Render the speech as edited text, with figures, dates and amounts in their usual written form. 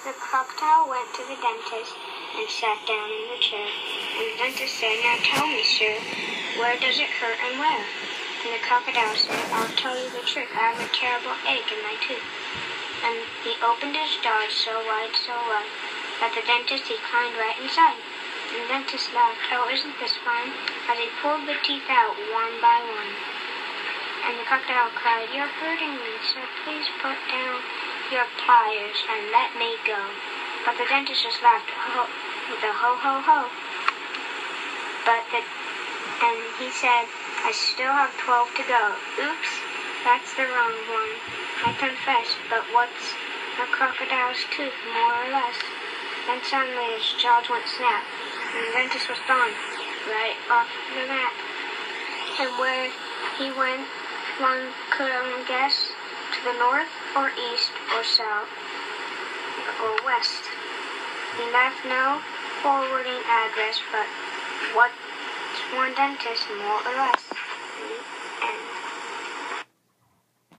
The crocodile went to the dentist and sat down in the chair. And the dentist said, "Now tell me, sir, where does it hurt and where?" And the crocodile said, "I'll tell you the trick. I have a terrible ache in my tooth." And he opened his jaws so wide, that the dentist, he climbed right inside. And the dentist laughed, "Oh, isn't this fun?" as he pulled the teeth out one by one. And the crocodile cried, "You're hurting me, so please put down your pliers and let me go." But the dentist just laughed with a ho, ho, ho. And he said, "I still have 12 to go." Oops, that's the wrong one, I confess, but what's a crocodile's tooth, more or less? Then suddenly his jaws went snap, and the dentist was gone, right off the map. And where he went, one could only guess, to the north or east or south or west. He left no forwarding address, but what's one dentist, more or less?